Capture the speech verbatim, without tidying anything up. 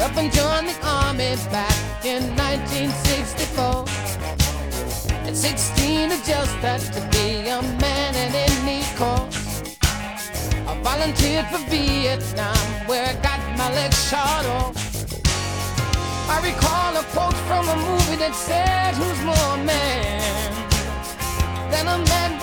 up and joined the army back in nineteen sixty-four. At sixteen, I just had to be a man in any cause. I volunteered for Vietnam, where I got my legs shot off. I recall a quote from a movie that said, who's more man than a man